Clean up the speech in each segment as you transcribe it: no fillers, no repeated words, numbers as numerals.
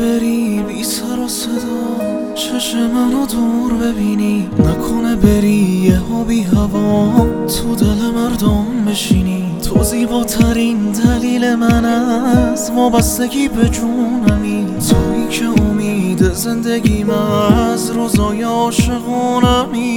بری بی سر و صدا، چشم منو دور ببینی، نکنه بری یهو بی هوا تو دل مردم بشینی. تو زیباترین دلیل من از وابستگی به جونمی، تویی که امید زندگیم از روزای عاشقونمی.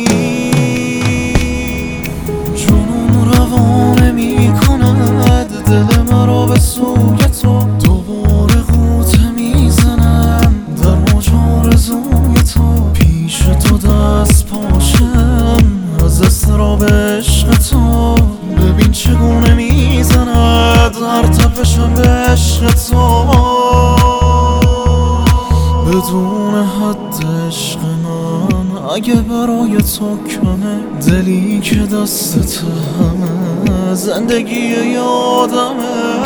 جنون روانه می کند دل مرا به سوی تو، دوباره غوطه می زنم در موج آرزوی تو. پیش تو دست پاشم از اضطراب عشق تو، ببین چگونه می زند هر تپشم به عشق تو. بدون حد عشق من اگه برای تو کمه، دلی که دستت همه زندگی یادمه.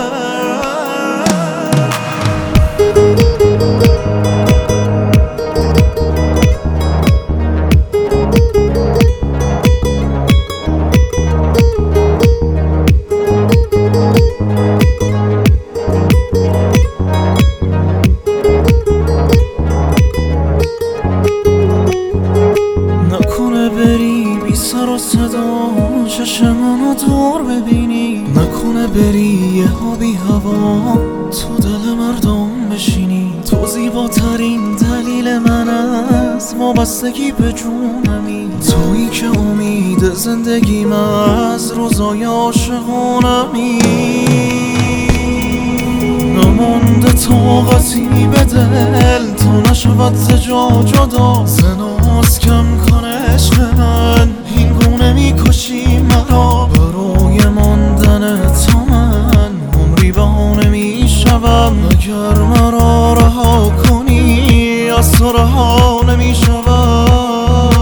سر و صدا چشم منو دور ببینی، نکنه بری یهو بی هوا تو دل مردم بشینی. تو زیباترین دلیل من از وابستگی به جونمی، تویی که امید زندگیم از روزای عاشقونمی. نمانده طاقتی به دل تا نشود ز جا جدا، زناز کم کن عشق من این گونه میکشی مرا. برای ماندن تو من عمری بهانه میشوم، اگر مرا رها کنی از تو رها نمیشوم.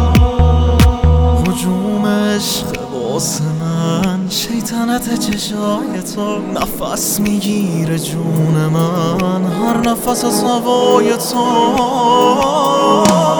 هجوم عشق واسه من شیطنت چشای تو، نفس میگیره جون من هر نفس از هوای تو.